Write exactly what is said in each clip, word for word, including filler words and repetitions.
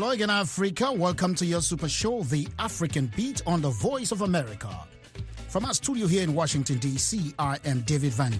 Hello again, Africa. Welcome to your super show, The African Beat on the Voice of America. From our studio here in Washington, D C, I am David Vandy.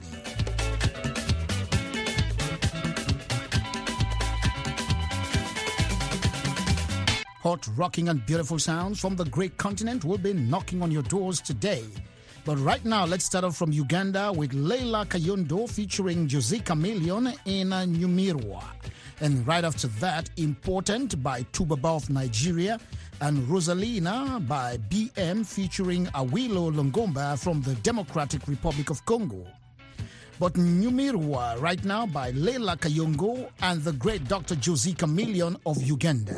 Hot, rocking, and beautiful sounds from the great continent will be knocking on your doors today. But right now, let's start off from Uganda with Leila Kayondo featuring Jose Chameleone in uh, Nyumirwa. And right after that, Important by Tubaba of Nigeria and Rosalina by B M featuring Awilo Longomba from the Democratic Republic of Congo. But Nyumirwa right now by Leila Kayondo and the great Doctor Jose Chameleone of Uganda.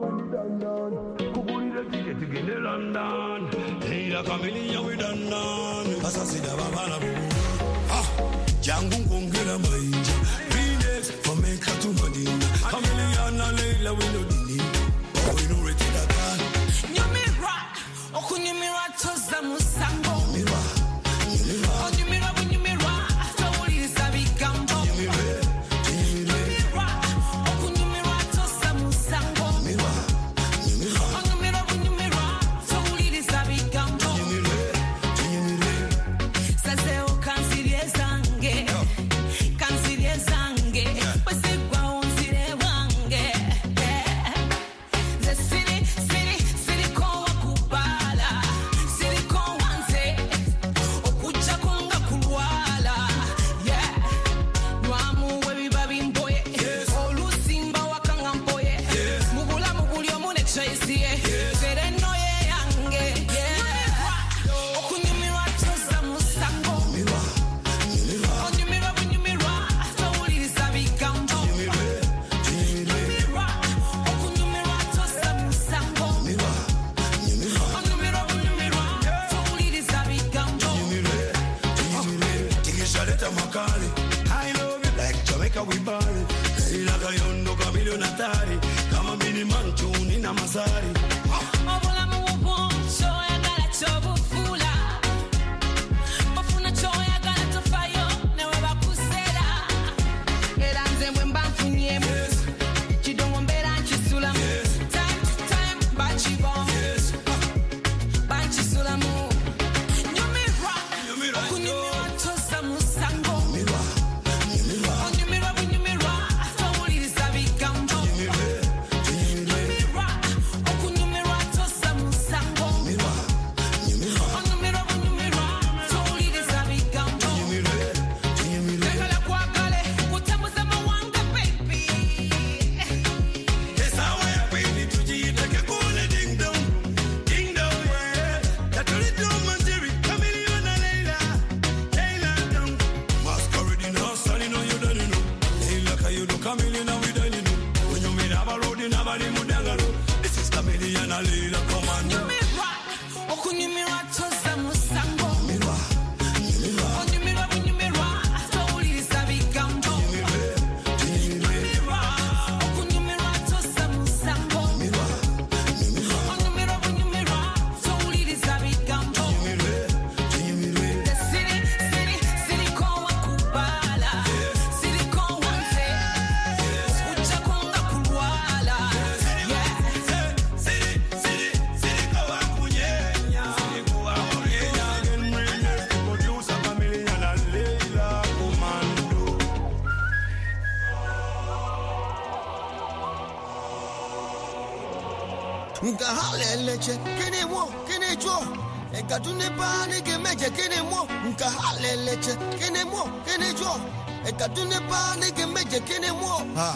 Nkahaleche kene mo kene jo e kadune pa ne ke meje kene mo nkahaleche kene mo kene jo e kadune pa ne ke meje kene mo ha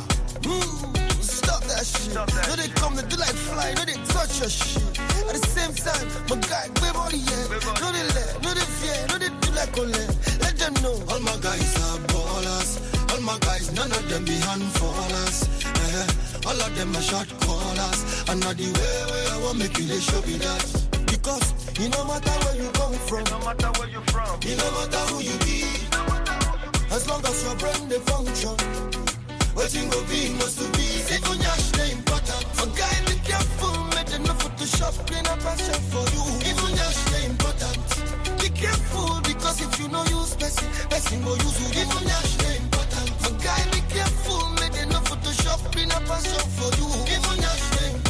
stop that shit no they come to do like fly no they touch your shit at the same time my guy baby body yeah no they let no they fear no they do like ole let them know all my guys are ballers all my guys none of them be handfallers eh all of them are shot callers. And not the way where I want make you they show me that. Because it no matter where you come from, no matter where you from, it no matter who you be. As long as your brain they function, waiting will be must to be. Even your name important. For guy be careful, make them no Photoshop, clean up and shop for you. Even your name important. Be careful because if you know use person, person go use you. Even your name important. For guy be careful, make them no Photoshop, clean up and shop for you. Even your name.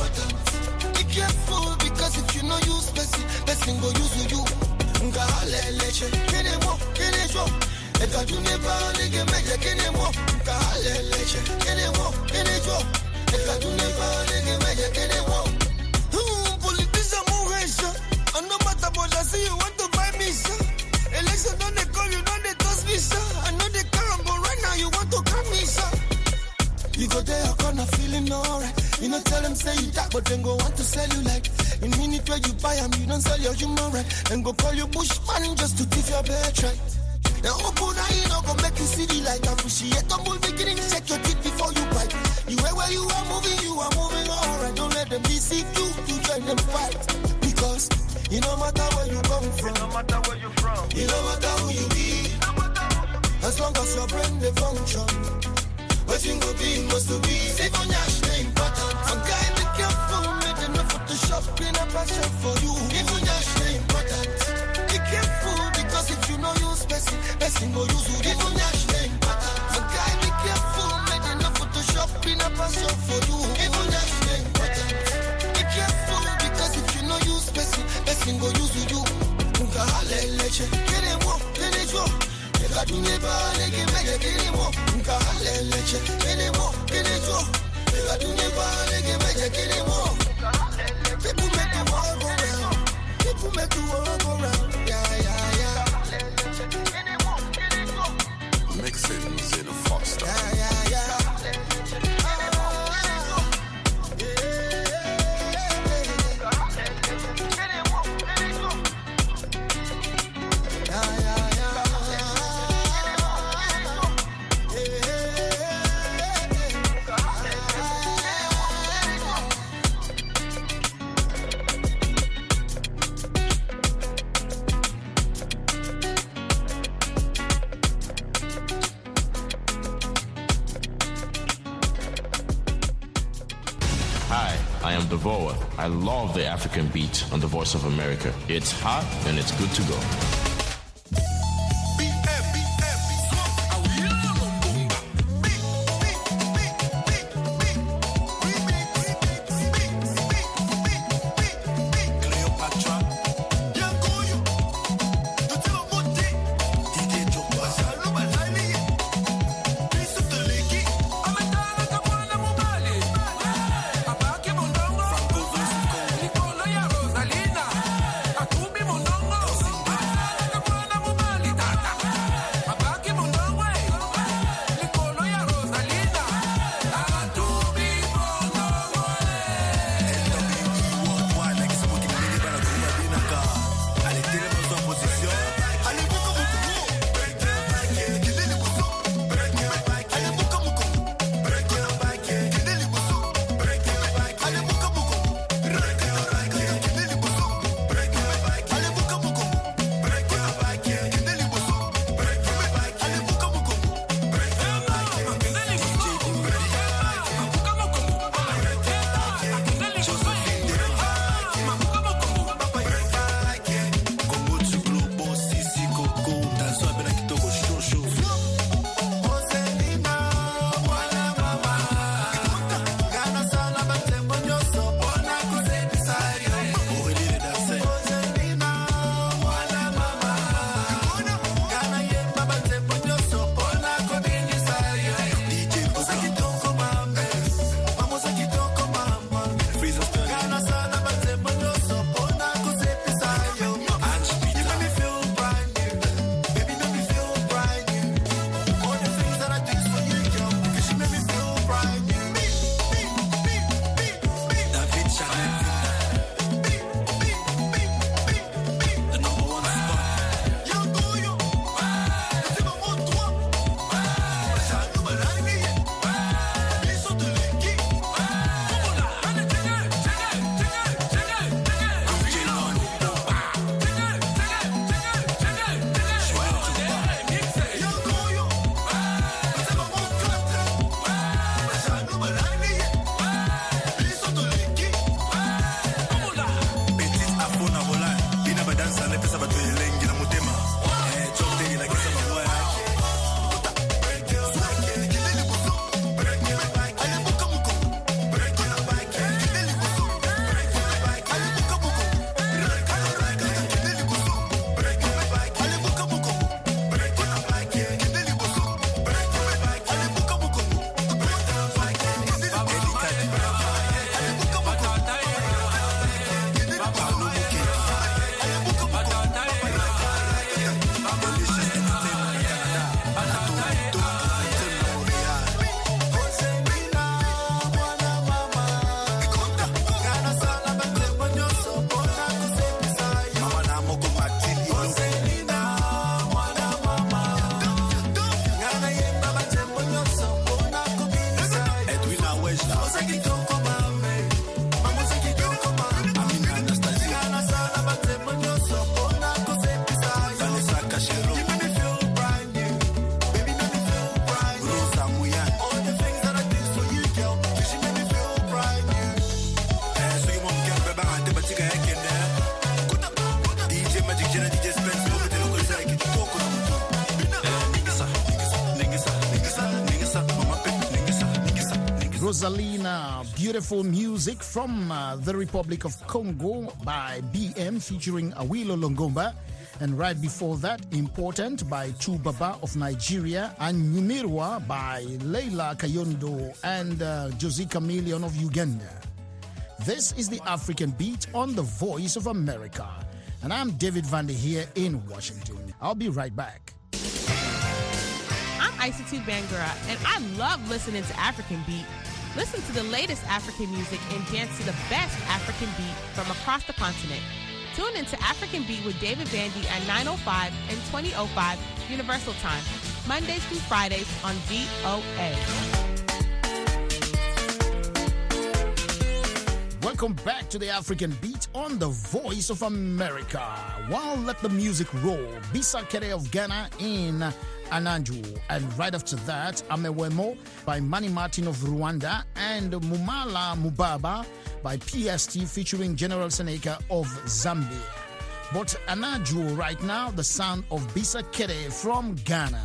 E kadune pa nige meje kene mo. Nka haleleche. Kene mo, kene jo. E kadune pa nige meje kene mo. Hmm, politician mo resha. And no matter what I see, you want to buy me, sir. Election don't they call you, don't they toss me, sir. I know they come, but right now you want to come me, sir. You go there, you're gonna feeling alright. You know, tell them say you that, but then go want to sell you like. In minute where you buy them, you don't sell your human right. And go call you bushman just to thief your birthright. Now open eye, you know, go make you see the light. Appreciate the move beginning, check your teeth before you bite. You where where you are moving, you are moving alright. Don't let them deceive you, you join them fight. Because you no matter where you come from, no matter where you from, you no matter who you be. As long as your brain they function, what you go be must to be. Save on your name, important. And guy be careful, make them not Photoshop in a passion for you. Even your name, important. Be careful because if you know use person, person go use you. Even your name, important. And guy be careful, make them not Photoshop in a passion for you. Even your name, important. Be careful because if you know use person, person go use you. Nka haleleche, kene mo, kene jo. Kadune ba nige meje kene mo. Nka haleleche, kene mo, kene jo. Kadune ba nige meje kene mo. People make the world go round. People make the world go round. Yeah, yeah, yeah. Mixing Zeno Foster. Yeah, yeah, yeah. I am Devoa. I love the African beat on the Voice of America. It's hot and it's good to go. Rosalina, Akumi Monongo. Rosalina, beautiful music from uh, the Republic of Congo by B M featuring Awilo Longomba. And right before that, Important by Tubaba of Nigeria and Nyumirwa by Leila Kayondo and uh, Josie Chameleon of Uganda. This is the African Beat on the Voice of America. And I'm David Vander here in Washington. I'll be right back. I'm Isatu Bangura, and I love listening to African Beat. Listen to the latest African music and dance to the best African beat from across the continent. Tune into African Beat with David Vandy at nine oh five and twenty oh five Universal Time, Mondays through Fridays on V O A. Welcome back to the African Beat on the Voice of America. Well, let the music roll. Bisa Kere of Ghana in Ananju. And right after that, Amewemo by Manny Martin of Rwanda and Mumala Mubaba by P S T featuring General Seneca of Zambia. But Ananju right now, the sound of Bisa Kere from Ghana.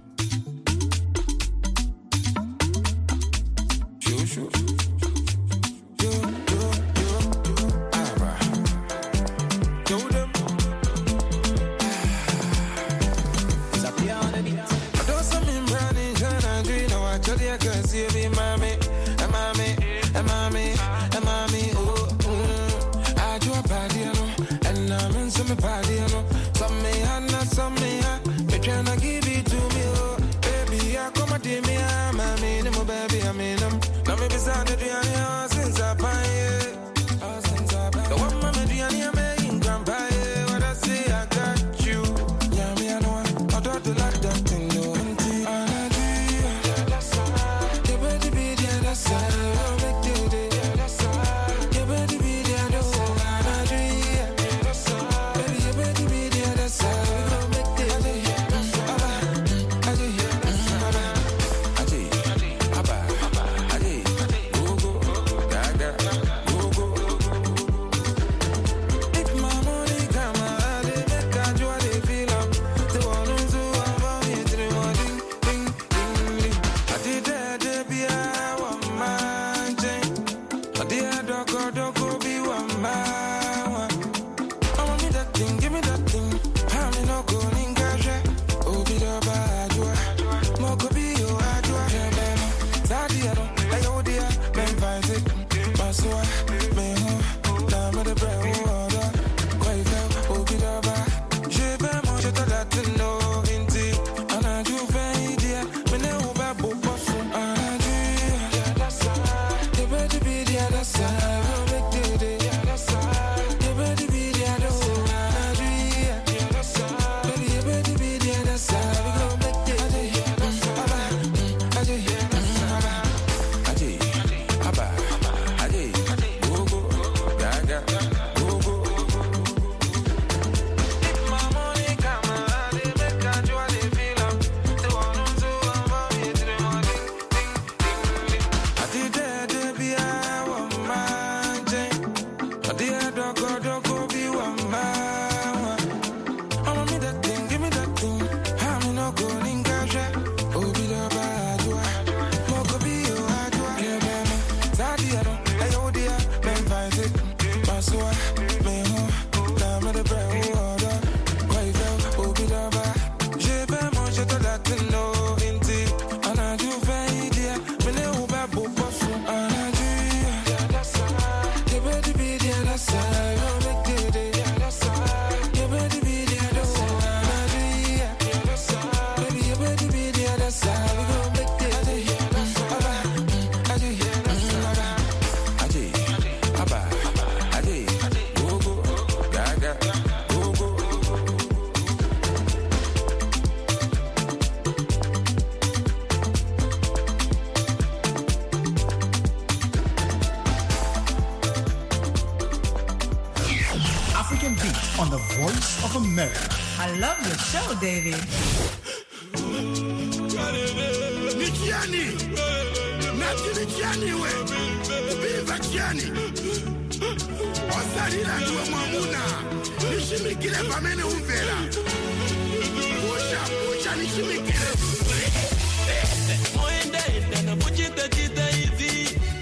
Sure, sure. On the Voice of America. I love your show, David. Nikiani, Nati Nikiani we, Ubiva Kiani. Osari na duwe mwamuna, nishimikile pamene umvela. Pusha, pusha nishimikile. Mwende, na bujita jita hivi.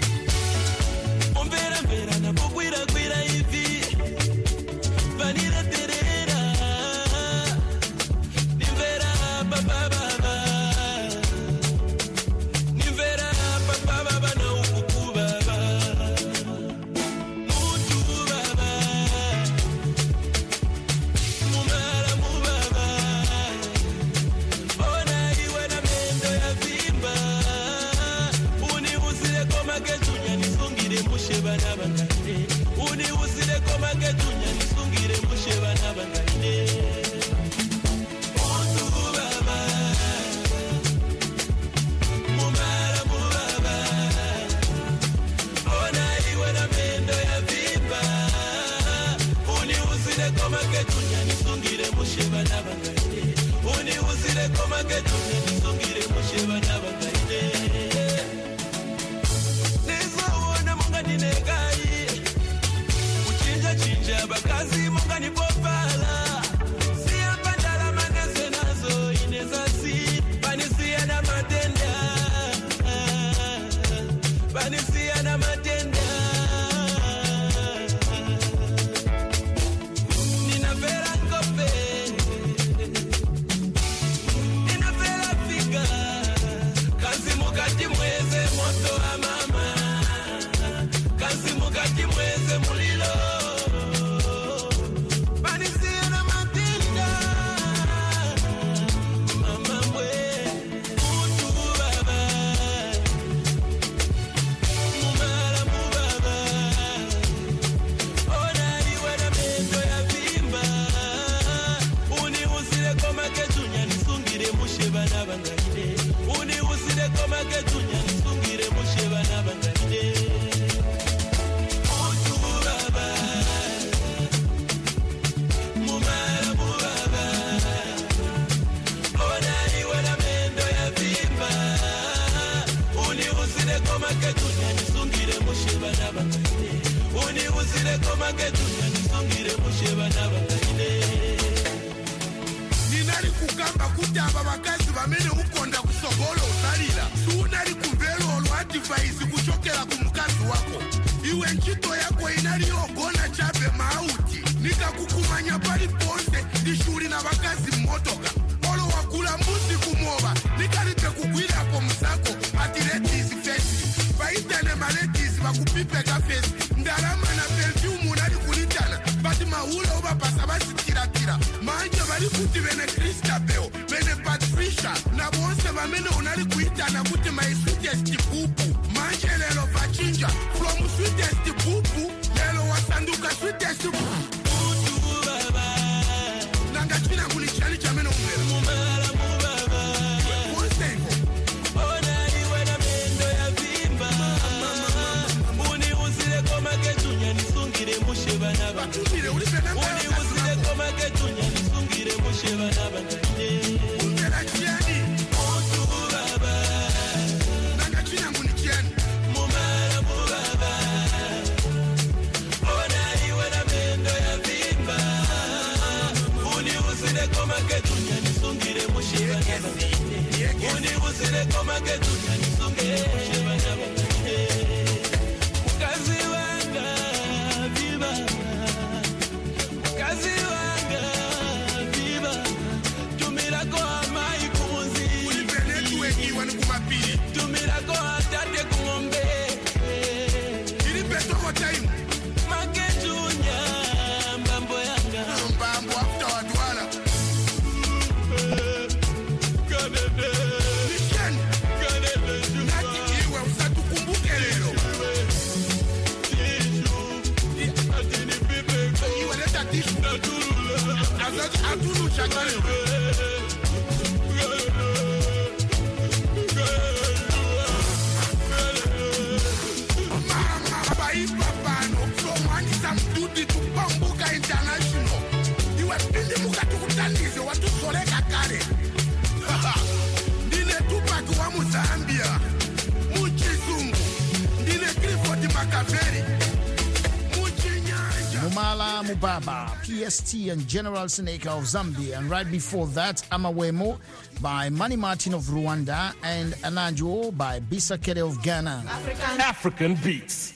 Mumala Mubaba, P S T and General Seneca of Zambia. And right before that, Amawemo by Manny Martin of Rwanda and Anajo by Bisakere of Ghana. African, African Beats.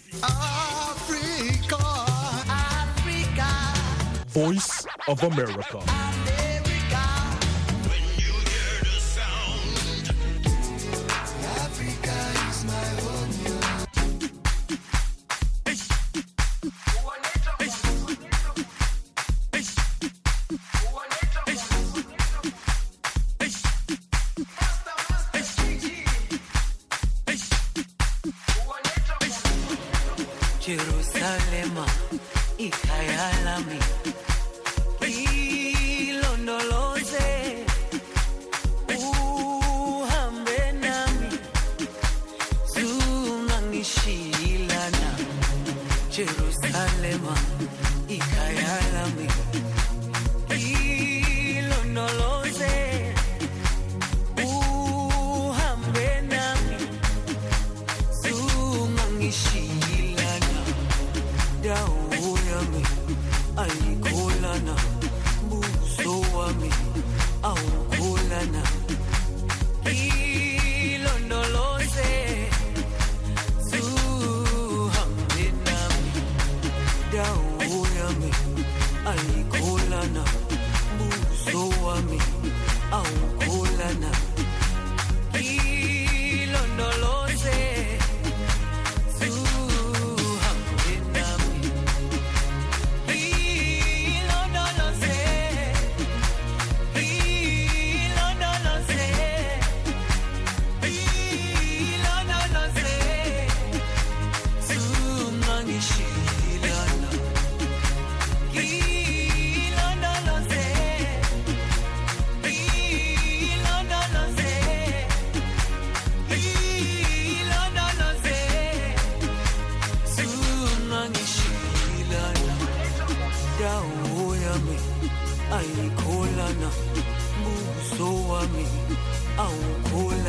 Africa, Africa. Voice of America. Jerusalema ikayalami ilondoloze uhambe nami zungangishilana Jerusalema ikayalami ilondoloze uhambe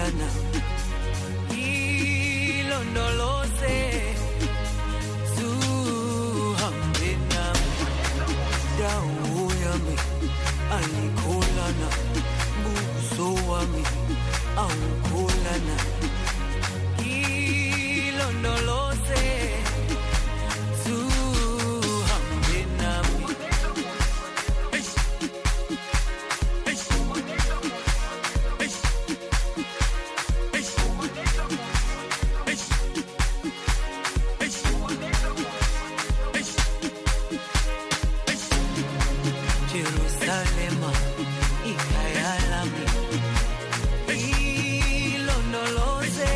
Ilana Ilondoloze Zuhambe nami Dawo yami Alikolana Buso wami Awukolana Ilondoloze Zuhambe nami Jerusalema ikayalami ilondoloze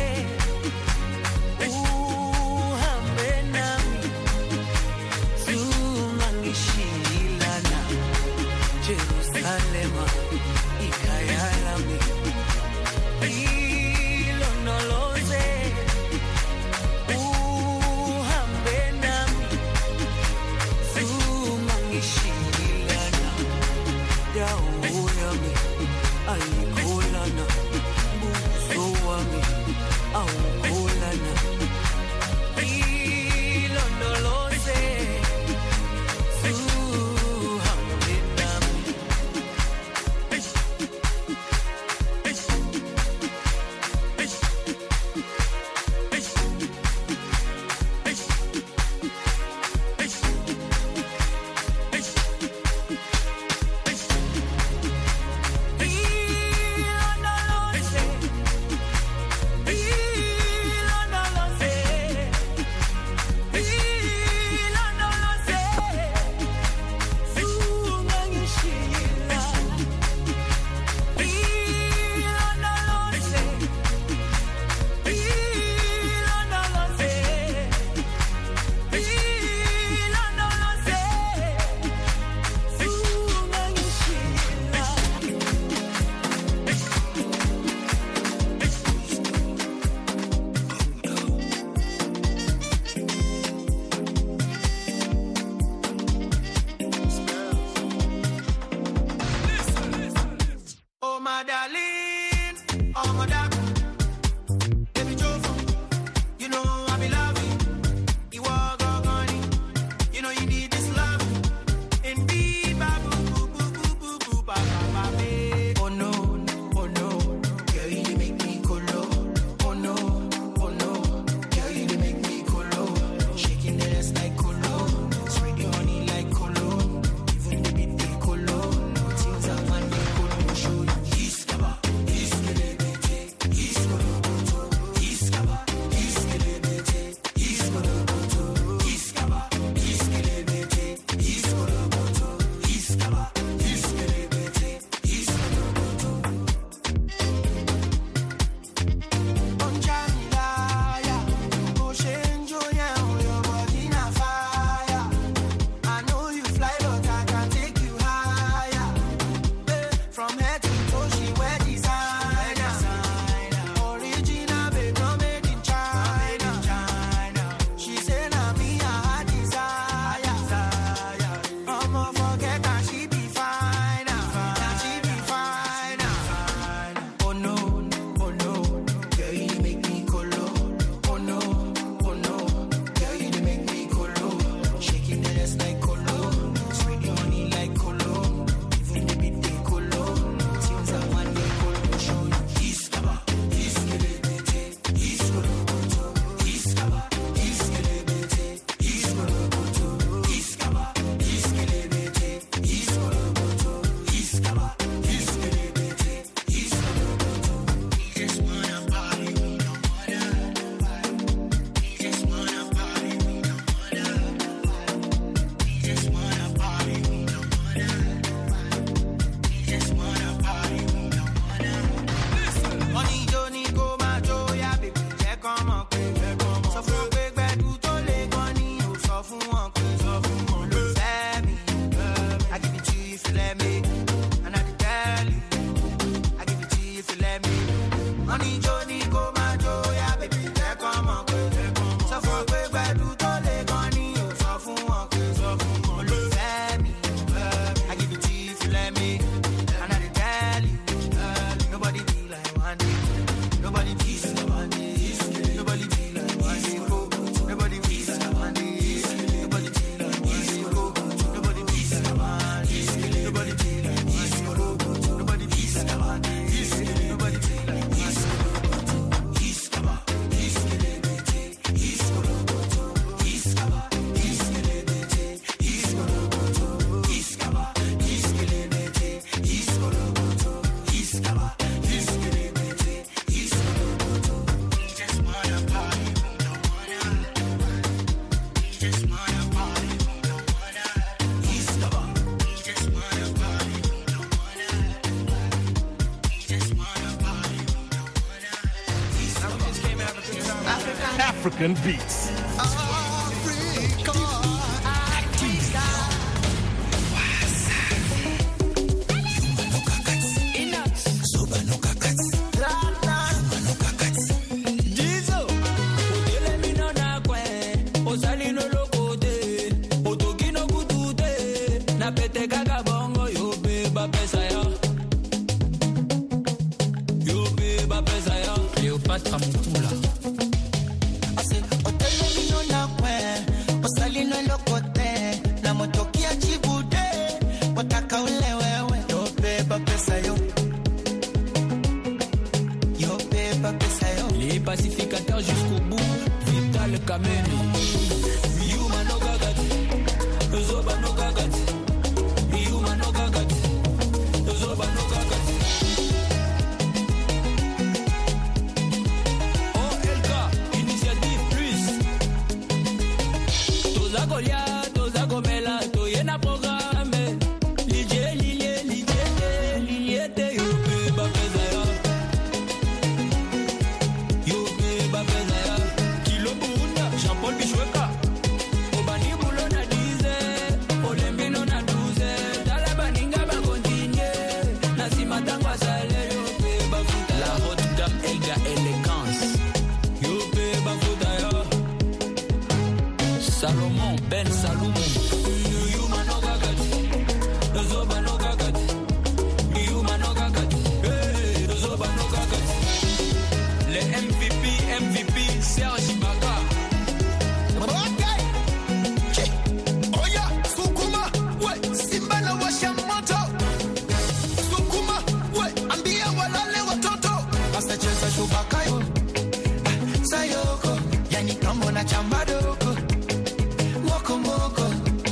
uhambe nami zungangishilana Jerusalema ikayalami ilondoloze uhambe nami zungangishilana Dawo yami alikolana buso wami awukolana ilondoloze zuhambe nami Oh my darling, oh my darling, baby Jofa, you know I be loving you are gone, you know you need this love, and be babu boo boo boo boo boo ba ba ba babe. Oh no, oh no, girl you make me colo. Oh no, oh no, girl you make me colo. Shaking the ass like colo, spread your honey like colo, even the beat they colo. Things I want me colo show you. African beats. Les pacificateurs jusqu'au bout, Vital Kameni. Yuma no gagati, Zoba no gagati. Yuma no gagati, Zoba no gagati. O L K, Initiative Plus. Toza Golia, Toza Gomela, Toyena programme. Lilie, Lilie, Lilie, Lilie, te yo pe ba pezaya. Yo pe ba pezaya. Kilo Burunda, Jean-Paul Bichweka. Obani Bulo na dize, Olembino na douze. Talabaninga ba continue. Nasima tangwa sale, yo pe ba futa. La haute gamme Elga Elegance. Yo pe ba futa ya. Salomon, Ben Salomon. Yuma no gagati. Zoba no gagati. Yuma no gagati. Hey, Zoba no gagati. Les M V P, M V P, Serge Ibaka. Okay. Chi. Oya, Sukuma, we, Simba na washa moto. Sukuma, we, ambia walale watoto. Basta cheza shubakayo. Ah, Sayoko, yani kambo na chambadoko. Moko moko.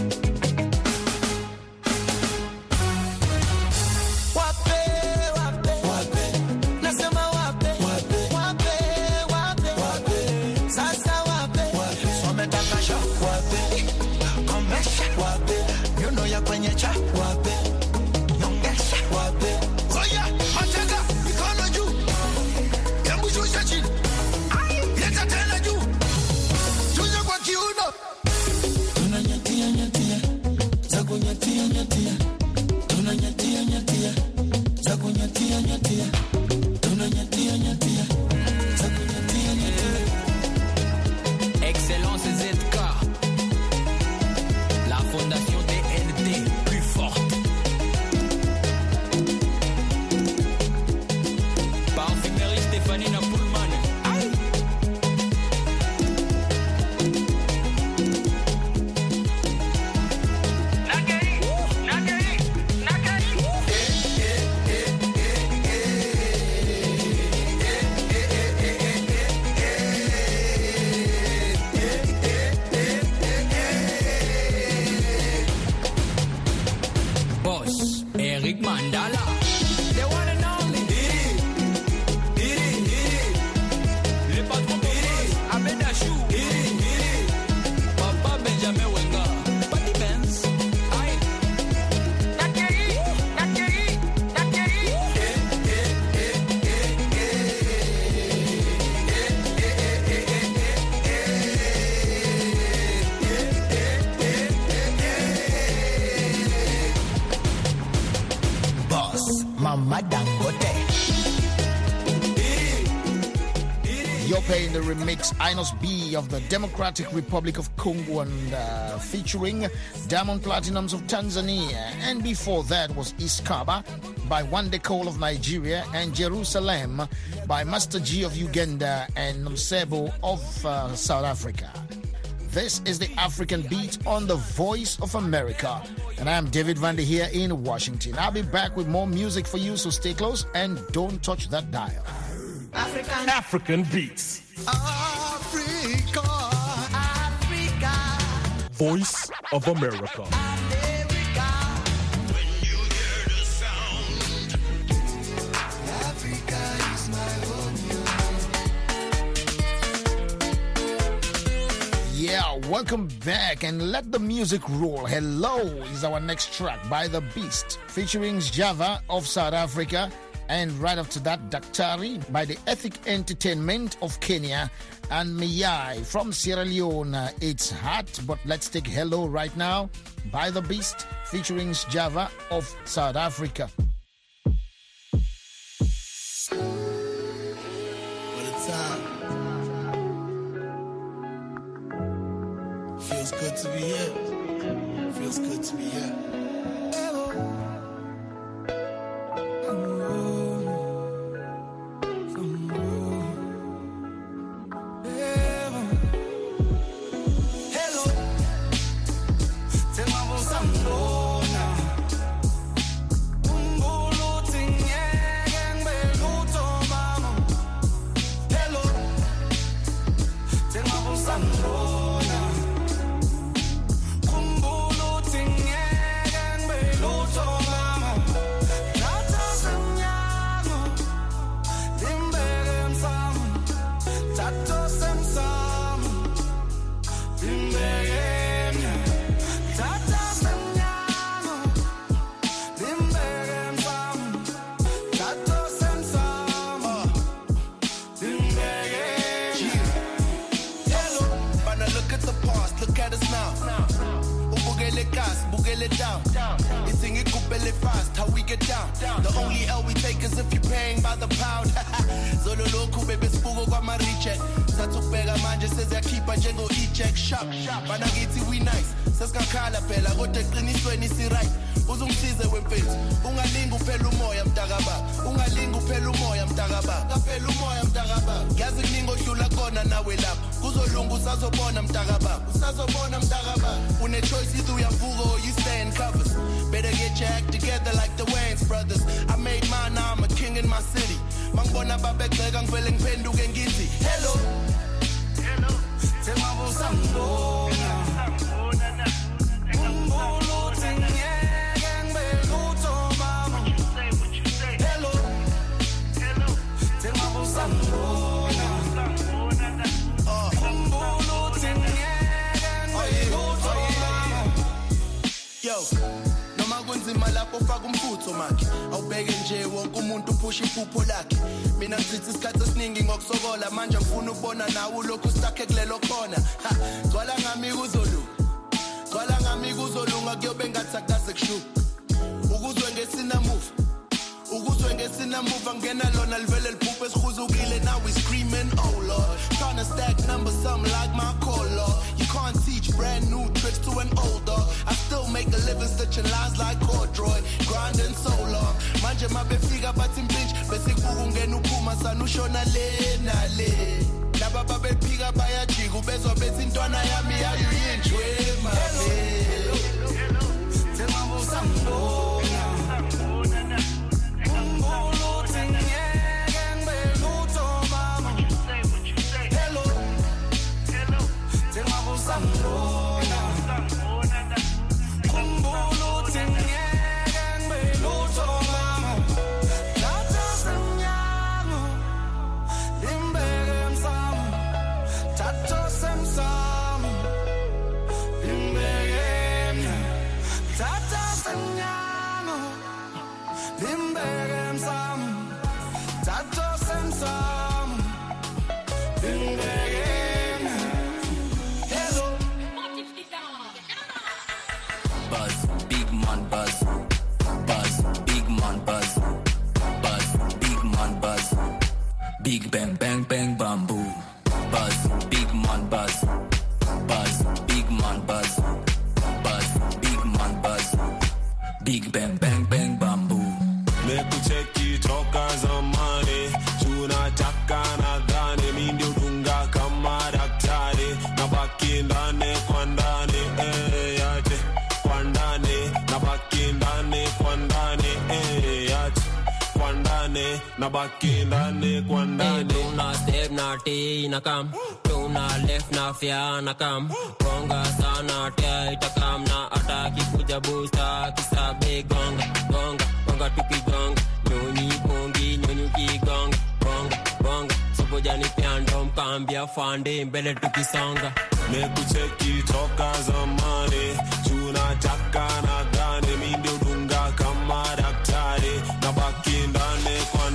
Wape, wape, wape. Nasema wape, wape, wape, wape, wape. Sasa wape, wape. Sometaka sha, wape. Komesha, wape. Nyuno ya kwenye cha, wape. Nyongesha, wape. Oya, matanga, mikono juu. Hebu shusha chini. Leta tena juu. Shusha kwa kiuno. Tunanyatia, nyatia. Zaku nyatia, nyatia. Tunanyatia, nyatia. Zaku nyatia, nyatia. Tunanyatia, nyatia. Zaku nyatia, nyatia. Excellence Z K. La fondation D N D, plus forte. Parfumerie Stéphanie Napoulman. Aïe. Nagari, Nagari, Nagari. Boss, Eric Mandala. The one and only. Le patron Boss, Abedachou. Papa Benjamin Wenga. Patty Benz. Aïe. Nakeri, Nakeri, Nakeri. Boss, Mama Dangote. Yope in the remix Inos B of the Democratic Republic of Congo and uh, featuring Diamond Platinums of Tanzania. And before that was Iskaba by Wande Cole of Nigeria and Jerusalem by Master G of Uganda and Msebo of uh, South Africa. This is the African Beat on the Voice of America. And I am David Vande here in Washington. I'll be back with more music for you, so stay close and don't touch that dial. African, African beats. Africa, Africa, Voice of America. America. When you hear the sound, Africa is my home. Yeah, welcome back and let the music roll. Hello is our next track by The Beast featuring Java of South Africa And right after that, Daktari by the Ethic Entertainment of Kenya and Miyai from Sierra Leone. It's hot, but let's take Hello right now by The Beast featuring Java of South Africa. What a time. Feels good to be here. Feels good to be here. The only L we take is if you're paying by the pound. Zolo loku baby spugo kwa mariche. Satukbega manje says ya keep a jengo e-check shop. Banagiti we nice. Saska kala pela gote qinisweni si right. Uzungisize wemfethu. Ungalinga uphela umoya mtakaba. Ungalinga uphela umoya mtakaba. Kaphela umoya mtakaba. Yazi kuningi odlula kona nawe lapha. Kuzolunga usazobona mtakaba. Usazobona mtakaba. Une choice either uyavuka or you stay in covers. Better get your act together like the Wayans brothers. I made mine, now I'm a king in my city. Mangibona babegxeka ngivele ngiphenduke ngithi hello. Hello. Themabo sangibona. Umbulu tingeke ngibelutho mama. Hello. Hello. Themabo sangibona. Umbulu tingeke ngibelutho mama. Yo. Kunzima lapho faka umfutho makhe awubeke nje wonke umuntu uphusha iphupho lakhe mina ngithi isikhathi esiningi ngokusokola manje ngifuna ukubona nawe lokhu stuck ekulelo khona gcwala ngami kuzolunga gcwala ngami kuzolunga kuyobe ngathi akaze kushuka ukuzwe ngesina move ukuzwe ngesina move angena lona livele liphupho esikhuzukile now we screaming oh lord trying to stack numbers some like my call lord you can't teach brand new tricks to an old dog I still make a living stitching lines like corduroy grinding so long manje mabefika bathi impinch bese kubuka ungena uphuma sanushona le na le laba babephika bayajika ubezwa bethi intwana yami ayuyinjwe mami tell me sangibona Big bang, bang, bang, bamboo. Buzz, big man, buzz. Buzz, big man, buzz. Buzz, big man, buzz. Big bang, bang, bang, bamboo. Make you check it, talkers on money. Tuna chaka na gane, mindi udunga kama daktari. Nabaki ndani kwa ndani, eh, yate. Kwa ndani, nabaki ndani kwa ndani, eh, yate. Kwa ndani, nabaki ndani kwa ndani. Do not step, not T, na kam. Do not left, na fia, na kam. Gonga sana, tia, itakam, na ataki kuja booster. Kisabe gonga, gonga, gonga tuki gonga. Nyonyi kongi, nyonyi ki gonga, gonga, gonga. Sopoja ni piando, mkambia fande, mbele tukisonga. Meku cheki, toka zamani. Chuna chaka na gane, mindi udunga kama daktari. Nabaki ndani kwa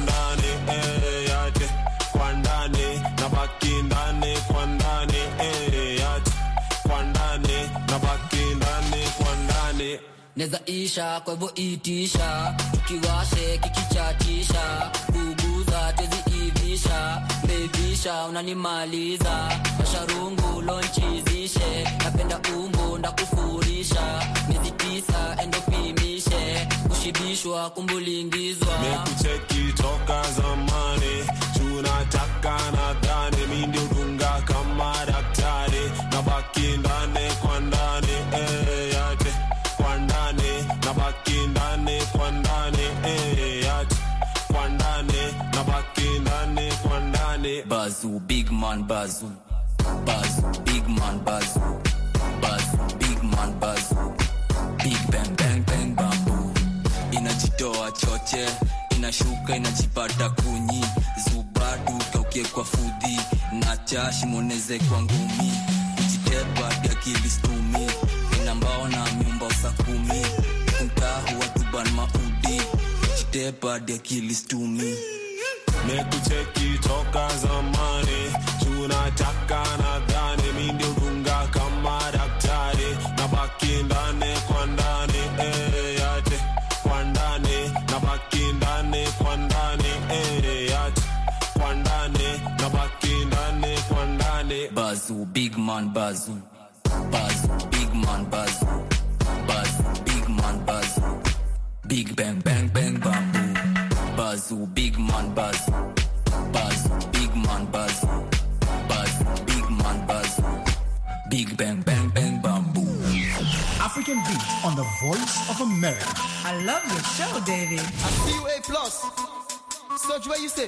nabaki ndani kwa ndani, eh, ati kwa ndani, nabaki ndani kwa ndani. Neza isha kwa hivyo itisha, tukiwashe kikichatisha, kuguza tezi ivisha, bebisha unanimaliza, masharungu lonchizishe, napenda umbo ndakufurisha, miezi tisa endopimishe, kushibishwa kumbulingizwa. Mekucheki toka zamani, tunataka nadhani, mi ndio dunga kama daktari, nabaki ndani kwa ndani, eh, yate kwa ndani, nabaki ndani kwa ndani, eh, yate kwa ndani, nabaki ndani kwa ndani. Bazoo, big man bazoo, bazoo, big man bazoo, bazoo, big man bazoo, big bang bang bang bamboo. Inajitoa choche, inashuka inajipata kunyi, zubadu kaukie kwa fudhi, na chashi moneze kwa ngumi, jitepa ya kilistumi, inambao na miumba usakumi, mtahu watuban maudi, jitepa ya kilistumi. Mekucheki toka zamani, tunataka nadhani, mi ndio dunga kama daktari, nabaki ndani kwa ndani, eh, yate kwa ndani, nabaki ndani kwa ndani, eh, yate kwa ndani, nabaki ndani kwa ndani. Bazoo, big man bazoo, bazoo, big man bazoo, bazoo, big man bazoo, big bang bang bang bamboo. Bazoo, big man bazoo, bazoo, big man bazoo, bazoo, big man bazoo, big bang bang bang bamboo. African Beat on the Voice of America. I love your show, David. I see you A plus. Search where you say.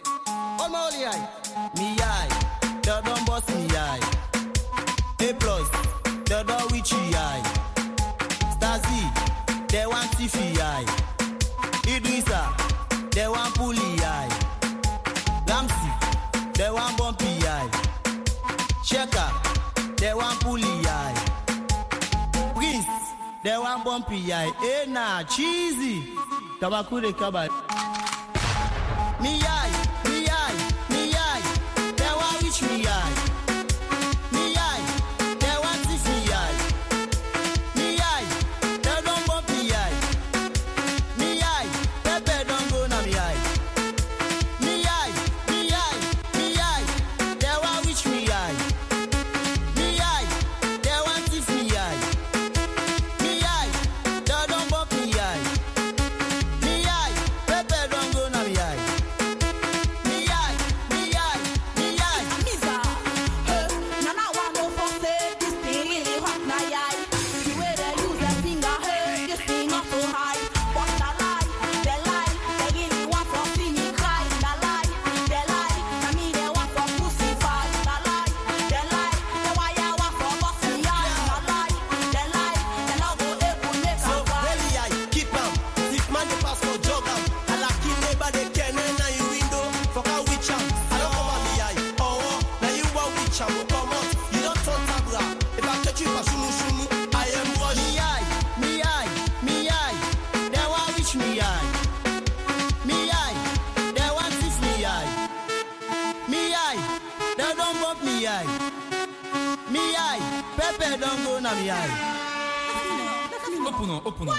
On my only eye. Me eye. The don't boss me eye. A plus. The don't witchy eye. Stasi. They want Tiffy eye. Idrissa. They want Puli eye. Lamsi. They want Bumpy eye. Checker. They want Puli eye. Prince. They want Bumpy eye. Eh nah, cheesy. Tabakure kaba. Me eye, me eye, me eye. They want reach me eye. Me eye, they want see me eye. Me eye, they don't bump me eye. Me eye, Pepe don't go na me eye. Me eye, me eye, me eye. They want reach me eye. Me eye, they want see me eye. Me eye, they don't bump me eye. Me eye, Pepe don't go na me eye. Open up, open up.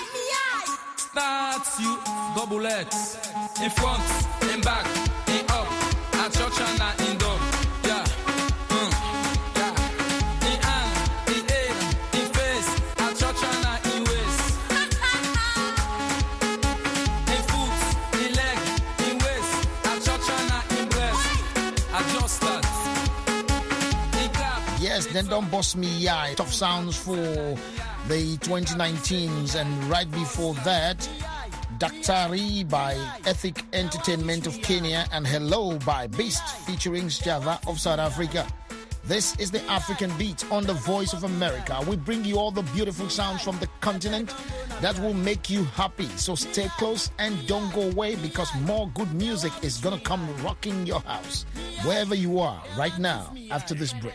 Start you double X in front, in back, in up, at church and in dog. Yeah, mm. yeah. In hand, in head, in face, at church and in waist. In foot, in leg, in waist, at church and in breast. Adjust that. Yes, then don't boss me, yeah. Tough sounds for the twenty nineteens, and right before that, Daktari by Ethic Entertainment of Kenya and Hello by Beast featuring Sjava of South Africa. This is the African Beat on the Voice of America. We bring you all the beautiful sounds from the continent that will make you happy. So stay close and don't go away, because more good music is going to come rocking your house, wherever you are right now after this break.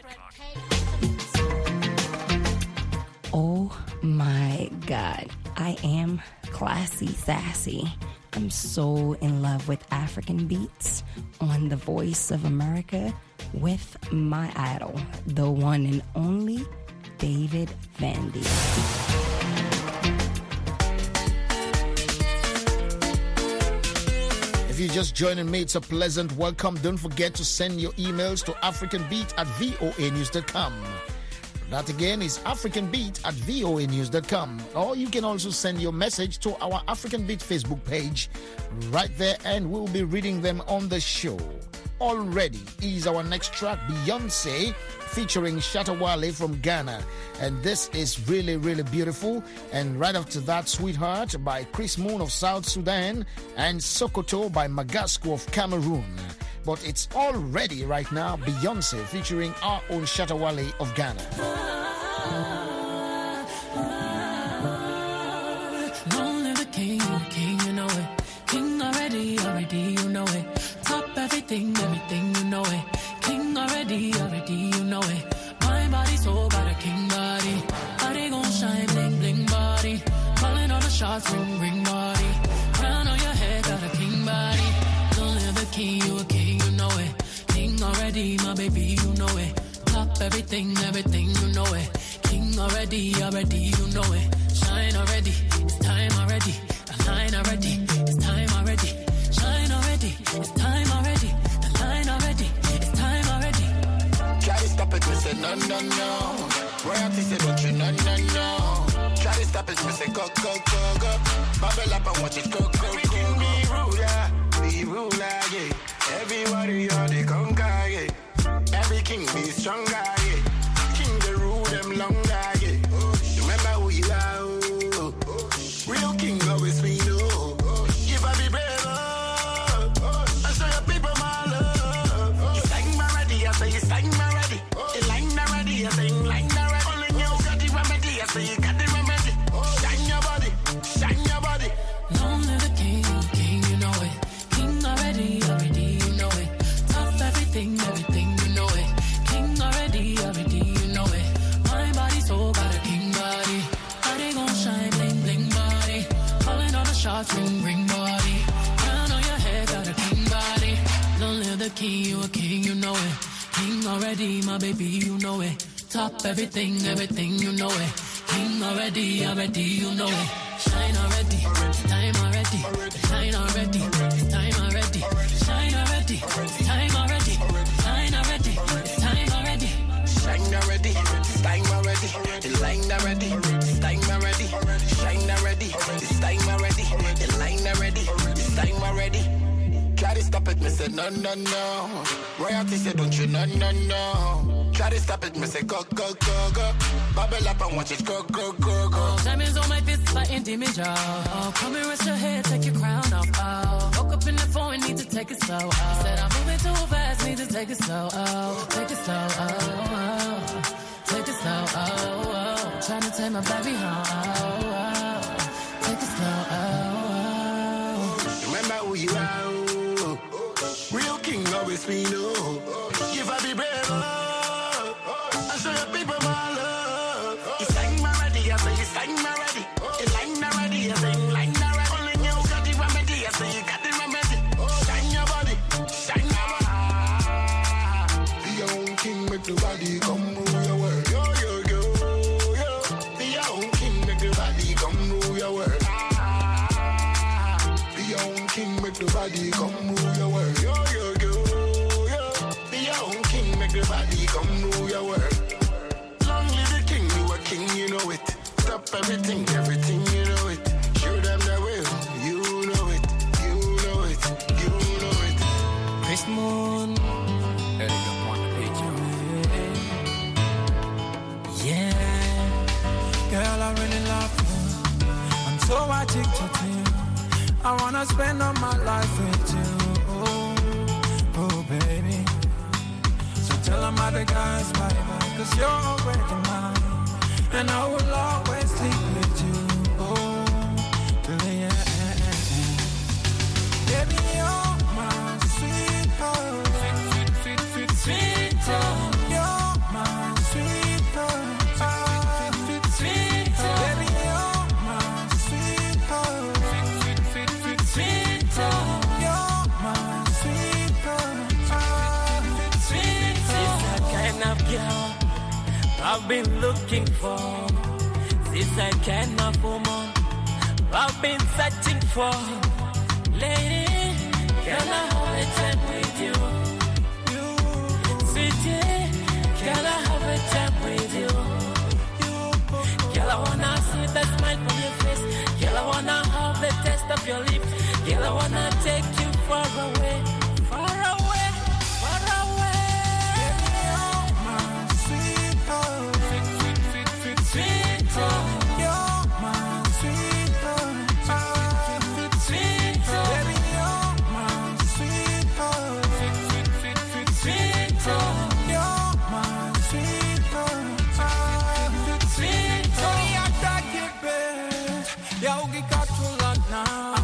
Oh my God, I am classy, sassy, I'm so in love with African beats on The Voice of America with my idol, the one and only David Vandy. If you're just joining me, it's a pleasant welcome. Don't forget to send your emails to africanbeat at voa news dot com. That again is africanbeat at voa news dot com. Or you can also send your message to our African Beat Facebook page right there, and we'll be reading them on the show. Already is our next track, Beyonce, featuring Shatta Wale from Ghana. And this is really, really beautiful. And right after that, Sweetheart by Chris Moon of South Sudan and Sokoto by Magasco of Cameroon. But it's all ready right now, Beyonce featuring our own Shatta Wale of Ghana. Long live the king, the king, you know it. King already, already, you know it. Top everything, everything, you know it. King already, already, you know it. My body so got a king body. Body gon' shine, bling, bling body. Calling all the shots, ring, ring body. Crown on your head, got a king body. Don't live the king, you a king, you know it. King already, my baby, you know it. Top everything, everything, you know it. King already, already, you know it. Shine already, it's time already. Line already, it's time already. Shine already, it's time already. The line already, it's time already. Try to stop it, me say no, no, no. Royalty say don't you, no, no, no. Try to stop it, me say go, go, go, go. Bubble up and watch it go, go, go, go. Be ruler, be ruler, yeah. Everybody are the conquer, yeah. Every king be stronger, yeah. King they rule them longer, yeah. Remember who you are, oh. Real king always be no. If I be brave, oh. I show your people my love. You sang my ready, I say you sang my ready. You line already, I say you line already. Only you got the remedy, I say you got the remedy. Shine your body, shine your body. Long live the king, king, you know it. King already, already, you know it. Top everything, everything, you know it. King already, already, you know it. My body so got a king body. Body gon' shine, bling, bling body. Calling all the shots, ring, ring body. Crown on your head, got a king body. Long live the king, you a king, you know it. King already, my baby, you know it. Top everything, everything, you know it. King already, already, you know it. Shine already, it's time already. Shine already, it's time already. Shine already, it's time already. Shine already, it's time already. Shine already, it's time already. The line already, it's time already. Shine already, it's time already. The line already, it's time already. Try to stop it, me say no, no, no. Royalty say don't you, no, no, no. Try to stop it, me say go, go, go, go. Bubble up and watch it go, go, go, go. Diamonds on my fist like intimate jaw. Oh, come and rest your head, take your crown off. Oh, woke up in the phone, need to take it slow. Oh, said I'm moving too fast, need to take it slow. Oh, take it slow. Oh, oh. Take it slow. Oh, oh. Trying to take my baby home. Oh, oh. Take it slow. Oh, oh. Remember who you are. Oh. Real king always be no. If I be brave, oh. I show your people my love. You sang my ready, I say you sang my ready. You line already, I say you line already. Only you got the remedy, I say you got the remedy. Shine your body, shine your body. Be your own king, make the body come rule your world. Yo, yo, yo, yo. Be your own king, make the body come rule your world. Be your own king, make the body come rule your world. Yo, yo, yo, yo. Be your own king, make the body come rule your world. Long live the king, you a king, you know it. Stop everything, everything, you know it. Show them the will, you know it, you know it, you know it. Chris Moon, Eric on the page. Yeah, girl, I really love you. I'm so addicted to you. I wanna spend all my life with you. Oh, oh baby. So tell them other guys bye bye, cause you're already mine. And I will always sleep with you. Oh, yeah. Baby, you're my sweetheart. Sweet, sweet, sweet, sweet, sweetheart. You're my sweetheart. Sweet, sweet, sweet, sweetheart. Baby, you're my sweetheart. Sweet, sweet, sweet, sweet, sweet. I've been looking for since I cannot for more. I've been searching for lady, can I have a time with you? Sweetie, can I have a time with you? Girl, I wanna see the smile from your face. Girl, I wanna have the taste of your lips. Girl, I wanna take you far away, far away, far away. You're my sweetheart, sweet, sweet, sweet, sweet, sweetheart. You're my sweetheart, sweet, sweet, sweet, sweetheart. Baby, you're my sweetheart, sweet, sweet, sweet, sweet, sweetheart. You're my sweetheart, sweet, sweet, sweet, sweetheart. Я так тебе, я угикатула на.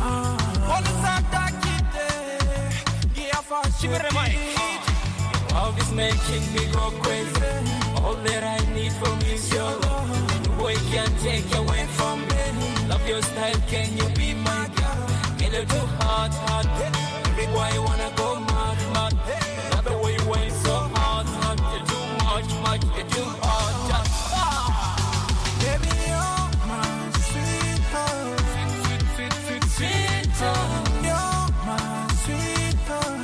Love is making me go crazy. All that I need from you is your love. No boy can take away from me. Love your style, can you be my girl? Get a too hard, hard. Every boy wanna go mad, mad. Not the way you went so hard, hard. You're too much, much. You're too hard, just ah. Baby, you're my sweetheart, sweet, sweet, sweet, sweet, sweetheart. You're my sweetheart.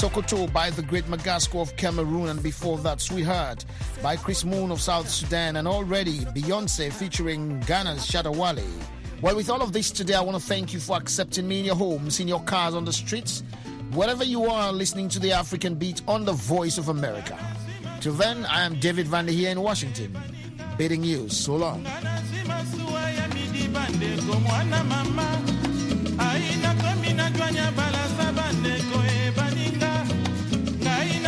Sokoto by the Great Magasco of Cameroon, and before that, Sweetheart by Chris Moon of South Sudan, and already Beyonce featuring Ghana's Shatta Wale. Well, with all of this today, I want to thank you for accepting me in your homes, in your cars, on the streets, wherever you are listening to the African Beat on the Voice of America. Till then, I am David Vander here in Washington, bidding you so long.